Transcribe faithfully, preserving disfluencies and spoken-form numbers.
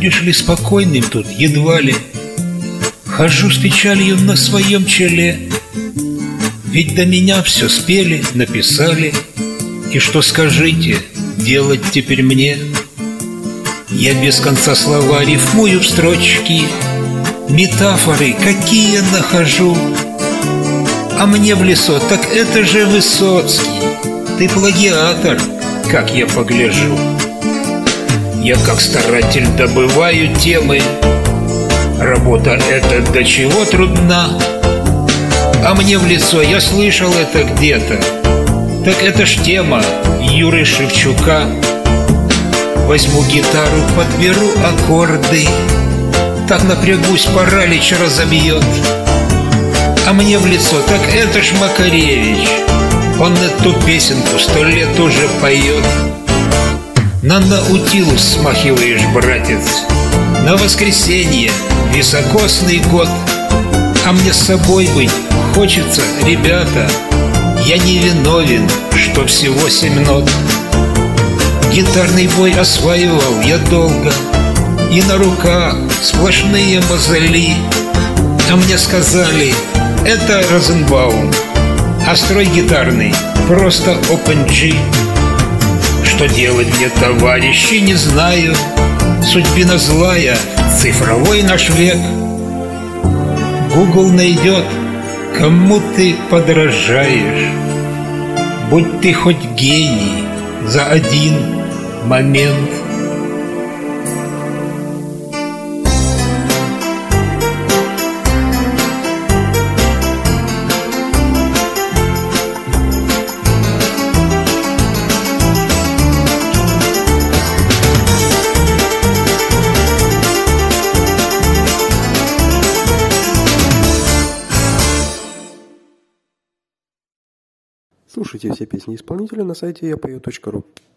Будешь ли спокойным тут, едва ли. Хожу с печалью на своем челе. Ведь до меня все спели, написали. И что, скажите, делать теперь мне? Я без конца слова рифмую в строчки, метафоры какие нахожу. А мне в лицо: так это же Высоцкий. Ты плагиатор, как я погляжу. Я как старатель добываю темы. Работа эта до чего трудна. А мне в лицо: я слышал это где-то. Так это ж тема Юры Шевчука. Возьму гитару, подберу аккорды. Так напрягусь, паралич разобьет. А мне в лицо: так это ж Макаревич. Он эту песенку сто лет уже поет. На Наутилус смахиваешь, братец, на воскресенье високосный год. А мне с собой быть хочется, ребята. Я не виновен, что всего семь нот. Гитарный бой осваивал я долго, и на руках сплошные мозоли. А мне сказали: это Розенбаум, а строй гитарный просто опен-джи. Что делать мне, товарищи, не знаю. Судьбина злая, цифровой наш век. Google найдет, кому ты подражаешь. Будь ты хоть гений за один момент. Слушайте все песни исполнителя на сайте я пою точка ру.